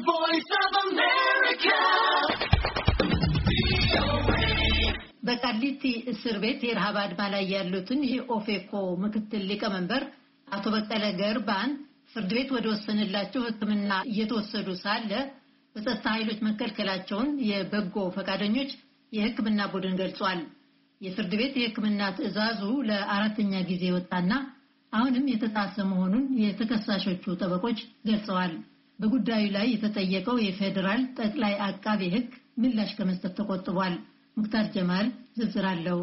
voice of America. በቃሊቲ እስር ቤት የረሃብ አድማ ላይ ያሉትን የኦፌኮ ምክትል ሊቀመንበር አቶ በቀለ ገርባን ፍርድ ቤት ወደ ወሰነላቸው ሕክምና እየተወሰዱ ሳለ በጸጥታ ኃይሎች መከልከላቸውን የበጎ ፈቃደኞች የሕክምና ቡድን ገልጿል። የፍርድ ቤት የሕክምና ትዕዛዙ ለአራተኛ ጊዜ ወጣና አሁንም የተጣሰ መሆኑን የተከሳሾቹ ጠበቆች ገልጸዋል። በጉዳዩ ላይ የተጠየቀው የፌደራል ጠቅላይ አቃቤ ሕግ ምላሽ ከመስጠት ተቆጥቧል። ሙክታር ጀማል ዝርዝር አለው።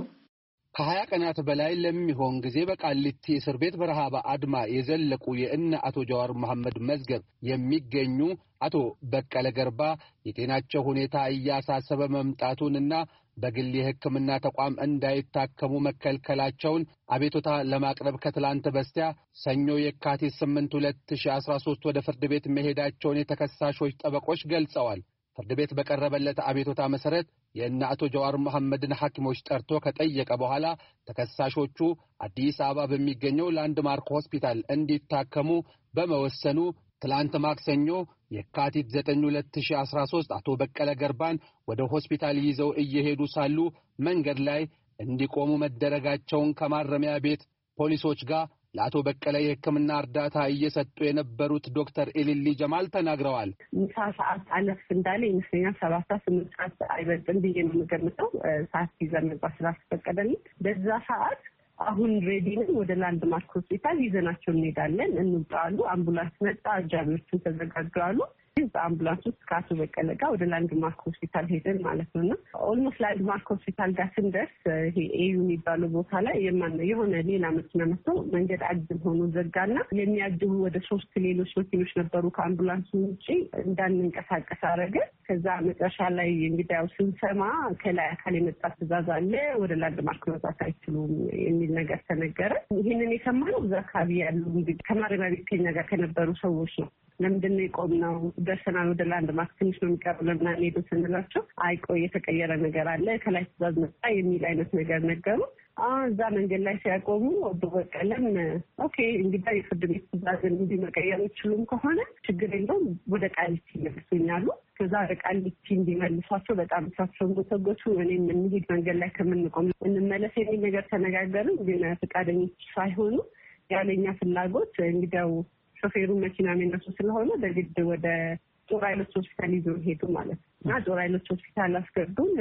ከ20 ቀናት በላይ ለሚሆን ጊዜ በቃሊቲ እስር ቤት በረሃብ አድማ የዘለቁ የእነ አቶ ጀዋር መሐመድ መዝገብ የሚገኙ አቶ በቀለ ገርባ የጤናቸው ሁኔታ እያሳሰበ መምጣቱንና በግል የሕክምና ተቋም እንዳይታከሙ መከልከላቸውን አቤቱታ ለማቅረብ ከትላንት በስቲያ ሰኞ የካቲት 8 2013 ወደ ፍርድ ቤት መሄዳቸውን የተከሳሾች ጠበቆች ገልጸዋል። ፍርድ ቤት በቀረበለት አቤቱታ መሰረት የእነ አቶ ጀዋር መሐመድን ሐኪሞች ጠርቶ ከጠየቀ በኋላ ተከሳሾቹ አዲስ አበባ በሚገኘው ላንድማርክ ሆስፒታል እንዲታከሙ በመወሰኑ ትላንት ማክሰኞ የካቲት 9 2013 አቶ በቀለ ገርባን ወደ ሆስፒታል ይዘው እየሄዱ ሳሉ መንገድ ላይ እንዲቆሙ መደረጋቸውን ከማረሚያ ቤት ፖሊሶች ጋር ለአቶ በቀለ የሕክምና እርዳታ እየሰጡ የነበሩት ዶክተር ኤሊሊ ጀማል ተናግረዋል። ምሳ ሰዓት አለፍ እንዳለ ይመስለኛል 7-8 ሰዓት አይበልጥም ብዬ ነው የምገምተው። ሰዓት ይዘን ነበር ስላስፈቀደልኝ በዛ ሰዓት አሁን ሬዲ ነን፣ ወደ ላንድማርክ ሆስፒታል ይዘናቸው እንሄዳለን እንውጣሉ። አምቡላንስ መጣ፣ አጃቢዎቹ ተዘጋጁ። በአምቡላንስ ውስጥ ከአቶ በቀለ ጋር ወደ ላንድማርክ ሆስፒታል ሄደን ማለት ነውና ኦልሞስት ላንድማርክ ሆስፒታል ጋር ስንደርስ ይሄ ኤዩ የሚባለው ቦታ ላይ የሆነ ሌላ መኪና መጥቶ መንገድ አግድም ሆኖ ዘጋና የሚያጅቡ ወደ 3 ሌሎች መኪኖች ነበሩ ከአምቡላንሱ ውጪ እንዳንንቀሳቀስ አደረገ። ከዛ መጨረሻ ላይ እንግዲህ ያው ስንሰማ ከላይ አካል የመጣ ትዕዛዝ አለ፣ ወደ ላንድማርክ መውጣት አይችሉም የሚል ነገር ተነገረ። ይህንን የሰማነው እዛ አካባቢ ያሉ እንግዲህ ከማረሚያ ቤት ከኛ ጋር ከነበሩ ሰዎች ነው። ለምንድን ነው የቆምነው? ደርሰናል፣ ወደ ላንድማርክ ትንሽ ነው የሚቀረው፣ ለምን አንሄድም ስንላቸው አይቆይ የተቀየረ ነገር አለ ከላይ ትዕዛዝ መጣ የሚል አይነት ነገር ነገሩ። እዛ መንገድ ላይ ሲያቆሙ አቶ በቀለም ኦኬ እንግዲህ የፍርድ ቤት ትዕዛዝ እንዲህ መቀየር ይችሉም ከሆነ ችግር የለውም ወደ ቃሊቲ ይመልሱኛሉ። ከዛ ወደ ቃሊቲ እንዲመልሷቸው በጣም እሳቸውን ጎተጎቱ። እኔም እንሂድ መንገድ ላይ ከምንቆም እንመለስ የሚል ነገር ተነጋገርን። ግን ፈቃደኞች ሳይሆኑ ያለኛ ፍላጎት እንግዲያው ሾፌሩ መኪና የሚነሱ ስለሆነ በግድ ወደ ጦር ኃይሎች ሆስፒታል ይዞ ሄዱ ማለት ነው። እና ጦር ኃይሎች ሆስፒታል አስገዱን።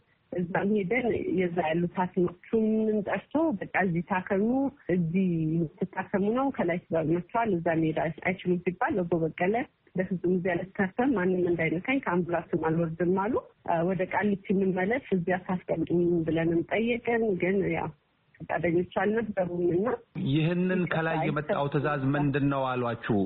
እዛም ሄደን የዛ ያሉት ሐኪሞቹንም ጠርቶ በቃ እዚህ ታከሙ፣ እዚህ ትታከሙ ነው፣ ከላይ ትዕዛዝ መጥቷል፣ እዛ መሄድ አይችሉም ሲባል አቶ በቀለ በፍጹም እዚህ አልታከም፣ ማንም እንዳይነካኝ ከአምቡላንስም አልወርድም አሉ። ወደ ቃሊቲ እንመለስ እዚያ ታስቀምጡኝ ብለንም ጠየቅን። ግን ያው ፈቃደኞች አልነበሩምና ይህንን ከላይ የመጣው ትዕዛዝ ምንድነው አሏችሁ?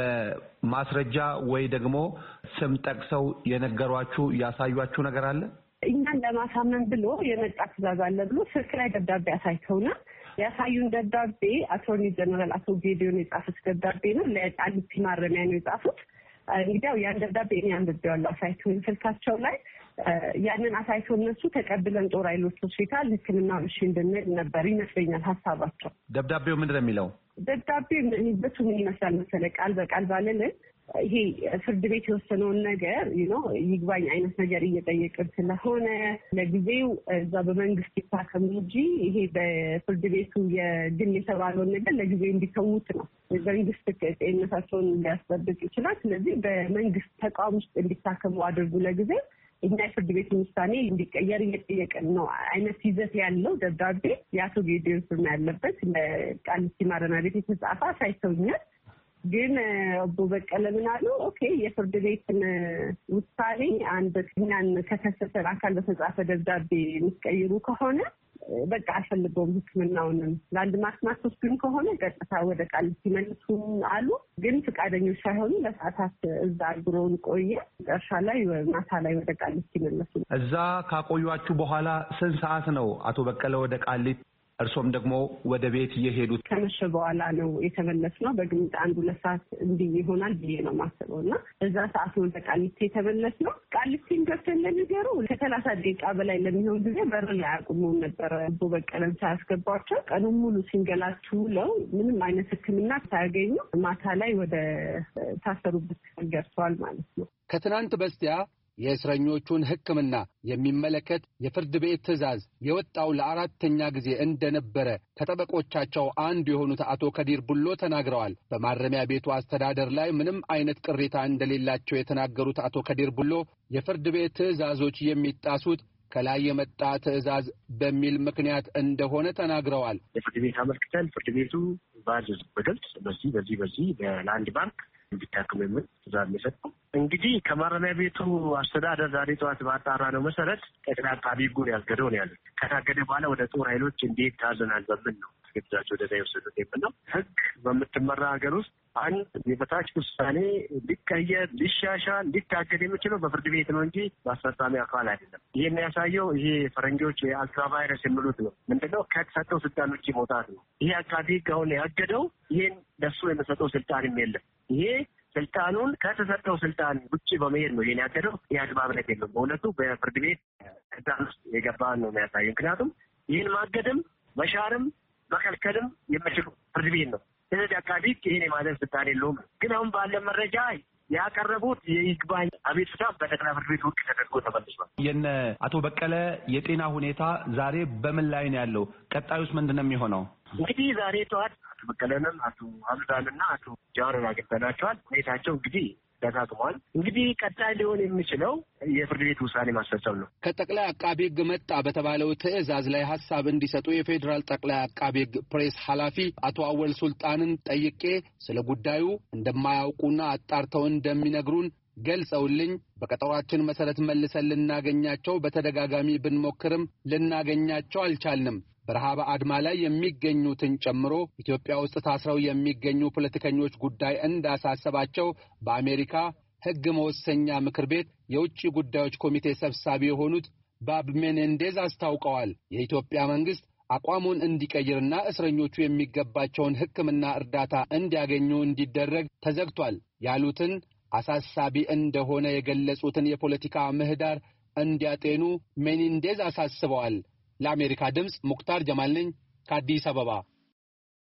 በማስረጃ ወይ ደግሞ ስም ጠቅሰው የነገሯችሁ ያሳዩአችሁ ነገር አለ? እኛን ለማሳመን ብሎ የመጣ ትዕዛዝ አለ ብሎ ስልክ ላይ ደብዳቤ አሳይተውና ያሳዩን ደብዳቤ አቶርኒ ጀነራል አቶ ጌዲዮን የጻፉት ደብዳቤ ነው። ለቃሊቲ ማረሚያ ነው የጻፉት። እንግዲህ ያን ደብዳቤ እኔ አንብቤዋለሁ አሳይተውኝ ስልካቸው ላይ ያንን አሳይቶ እነሱ ተቀብለን ጦር ኃይሎች ሆስፒታል ሕክምና እሺ እንድንል ነበር ይመስለኛል ሀሳባቸው። ደብዳቤው ምንድነው የሚለው? ደብዳቤው ምን ይመስላል መሰለህ? ቃል በቃል ባለልን ይሄ ፍርድ ቤት የወሰነውን ነገር ይግባኝ አይነት ነገር እየጠየቅን ስለሆነ ለጊዜው እዛ በመንግስት ይታከሙ እንጂ ይሄ በፍርድ ቤቱ የግል የተባለውን ነገር ለጊዜው እንዲተዉት ነው። መንግስት ጤንነታቸውን ሊያስጠብቅ ይችላል። ስለዚህ በመንግስት ተቋም ውስጥ እንዲታከሙ አድርጉ ለጊዜው፣ እኛ የፍርድ ቤት ውሳኔ እንዲቀየር እየጠየቅን ነው አይነት ይዘት ያለው ደብዳቤ የአቶ ጌዲዮን ስም ያለበት ለቃሊቲ ማረሚያ ቤት የተጻፈ አሳይተውኛል። ግን አቶ በቀለ ምን አሉ? ኦኬ የፍርድ ቤትን ውሳኔ አንድ እኛን ከከሰሰን አካል በተጻፈ ደብዳቤ የሚቀይሩ ከሆነ በቃ አልፈልገውም፣ ሕክምናውንም ላንድማርክ ማስወስዱን ከሆነ ቀጥታ ወደ ቃሊቲ መልሱ አሉ። ግን ፈቃደኞች ሳይሆኑ ለሰዓታት እዛ አግሮን ቆየ። መጨረሻ ላይ ማታ ላይ ወደ ቃሊቲ መለሱ። እዛ ካቆዩአችሁ በኋላ ስንት ሰዓት ነው አቶ በቀለ ወደ ቃሊቲ እርሶም ደግሞ ወደ ቤት እየሄዱት ከመሸ በኋላ ነው የተመለስነው። በግምት 1-2 ሰዓት እንዲህ ይሆናል ብዬ ነው ማስበውና እዛ ሰዓት ነው ቃሊቲ የተመለስነው። ቃሊቲን ገብተን ለሚገሩ ከ30 ደቂቃ በላይ ለሚሆን ጊዜ በር ላይ አቁመውን ነበር። አቶ በቀለን ሳያስገባቸው ቀኑን ሙሉ ሲንገላቱ ውለው ምንም አይነት ሕክምና ሳያገኙ ማታ ላይ ወደ ታሰሩበት ገብተዋል ማለት ነው። ከትናንት በስቲያ የእስረኞቹን ሕክምና የሚመለከት የፍርድ ቤት ትዕዛዝ የወጣው ለ4ኛ ጊዜ እንደነበረ ከጠበቆቻቸው አንዱ የሆኑት አቶ ከዲር ቡሎ ተናግረዋል። በማረሚያ ቤቱ አስተዳደር ላይ ምንም አይነት ቅሬታ እንደሌላቸው የተናገሩት አቶ ከዲር ቡሎ የፍርድ ቤት ትዕዛዞች የሚጣሱት ከላይ የመጣ ትዕዛዝ በሚል ምክንያት እንደሆነ ተናግረዋል። የፍርድ ቤት አመልክተን ፍርድ ቤቱ ባዘዝ በግልጽ በዚህ በላንድ ባንክ እንዲታከሙ የሚል ትዕዛዝ የሰጠው እንግዲህ ከማረሚያ ቤቱ አስተዳደር ዛሬ ጠዋት ባጣራ ነው መሰረት ጠቅላይ አቃቤ ሕጉን ያስገደው ነው ያሉት። ከታገደ በኋላ ወደ ጦር ኃይሎች እንዴት ታዘናል በምን ነው ግዛቸው ወደዛ የወሰዱት የምለው ሕግ በምትመራ ሀገር ውስጥ አንድ የበታች ውሳኔ ሊቀየር ሊሻሻል ሊታገድ የሚችለው በፍርድ ቤት ነው እንጂ በአስፈጻሚ አካል አይደለም። ይሄን ያሳየው ይሄ ፈረንጆች የአልትራ ቫይረስ የሚሉት ነው። ምንድነው ከተሰጠው ስልጣን ውጭ መውጣት ነው። ይሄ አቃቤ ሕግ አሁን ያገደው ይሄን ለሱ የሚሰጠው ስልጣንም የለም። ይሄ ስልጣኑን ከተሰጠው ስልጣን ውጭ በመሄድ ነው ይሄን ያገደው። ይህ አግባብነት የለም። በእውነቱ በፍርድ ቤት ስልጣን ውስጥ የገባን ነው የሚያሳየው። ምክንያቱም ይህን ማገድም መሻርም መከልከልም የሚችሉ ፍርድ ቤት ነው። ስለዚህ አቃቤ ሕግ ይሄን የማዘዝ ስልጣን የለውም። ግን አሁን ባለ መረጃ ያቀረቡት የይግባኝ አቤቱታ በጠቅላይ ፍርድ ቤት ውድቅ ተደርጎ ተመልሷል። የነ አቶ በቀለ የጤና ሁኔታ ዛሬ በምን ላይ ነው ያለው? ቀጣዩስ ምንድን ነው የሚሆነው? እንግዲህ ዛሬ ጠዋት አቶ በቀለንም አቶ ሀምዳንና አቶ ጃዋርን አግኝተናቸዋል። ሁኔታቸው እንግዲህ ተጋግሟል። እንግዲህ ቀጣይ ሊሆን የሚችለው የፍርድ ቤት ውሳኔ ማስፈጸም ነው። ከጠቅላይ አቃቤ ሕግ መጣ በተባለው ትዕዛዝ ላይ ሐሳብ እንዲሰጡ የፌዴራል ጠቅላይ አቃቤ ሕግ ፕሬስ ኃላፊ አቶ አወል ሱልጣንን ጠይቄ ስለ ጉዳዩ እንደማያውቁና አጣርተው እንደሚነግሩን ገልጸውልኝ በቀጠሯችን መሰረት መልሰን ልናገኛቸው በተደጋጋሚ ብንሞክርም ልናገኛቸው አልቻልንም። በረሃብ አድማ ላይ የሚገኙትን ጨምሮ ኢትዮጵያ ውስጥ ታስረው የሚገኙ ፖለቲከኞች ጉዳይ እንዳሳሰባቸው በአሜሪካ ሕግ መወሰኛ ምክር ቤት የውጭ ጉዳዮች ኮሚቴ ሰብሳቢ የሆኑት ባብ ሜኔንዴዝ አስታውቀዋል። የኢትዮጵያ መንግስት አቋሙን እንዲቀይርና እስረኞቹ የሚገባቸውን ሕክምና እርዳታ እንዲያገኙ እንዲደረግ ተዘግቷል ያሉትን አሳሳቢ እንደሆነ የገለጹትን የፖለቲካ ምህዳር እንዲያጤኑ ሜኔንዴዝ አሳስበዋል። ለአሜሪካ ድምፅ ሙክታር ጀማል ነኝ ከአዲስ አበባ።